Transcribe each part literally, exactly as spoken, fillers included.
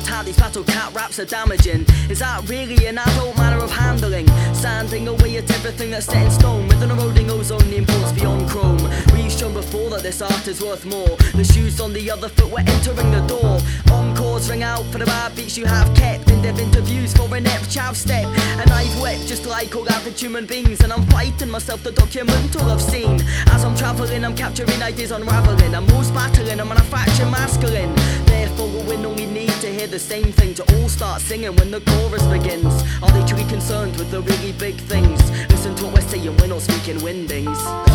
attack, these battle cat raps are damaging. Is that really an adult manner of handling? Sanding away at everything that's set in stone, with an eroding ozone, the imports beyond chrome. We've shown before that this art is worth more. The shoes on the other foot, we're entering the door. Encores ring out for the bad beats you have kept. In-depth interviews for an ep chav step. And I've wept just like all average human beings, and I'm fighting myself to document all I've seen. As I'm travelling, I'm capturing ideas, unravelling. I'm always battling, I'm manufacturing masculine. Therefore we only need to hear the same thing to all start singing when the chorus begins. Are they truly concerned with the really big things? Listen to what we're saying, we're not speaking windings.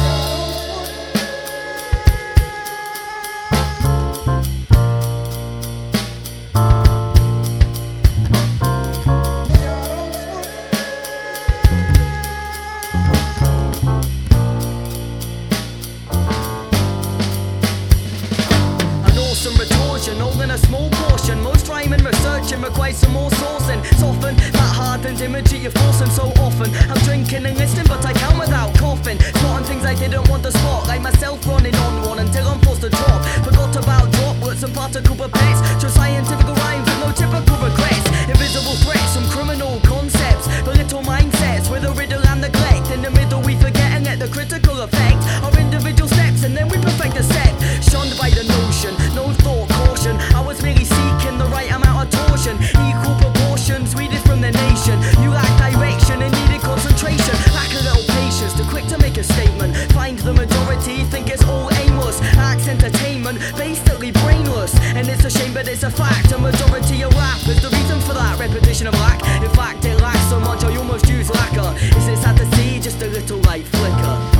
Some retortion, all in a small portion. Most rhyming, researching requires some more sourcing. Soften that hardened imagery you're forcing so often. I'm drinking and listening, but I count without coughing. Spotting things I didn't want to spot, like myself running on one until I'm forced to drop. Forgot about droplets and particle pipettes. Just scientific rhymes with no typical regrets. Invisible threats, some criminal concepts, but little mindsets with a riddle and neglect. In the middle we forget and let the critical effect our individual steps, and then we perfect the set. Shunned by the notion, no thought, caution. I was merely seeking the right amount of torsion. Equal proportions, read it from the nation. You lack direction and needed concentration. Lack a little patience, too quick to make a statement. Find the majority, think it's all aimless. Acts entertainment, basically brainless. And it's a shame but it's a fact. A majority of rap is the reason for that repetition of lack. In fact it lacks so much I almost use lacquer. Is it sad to see just a little light flicker?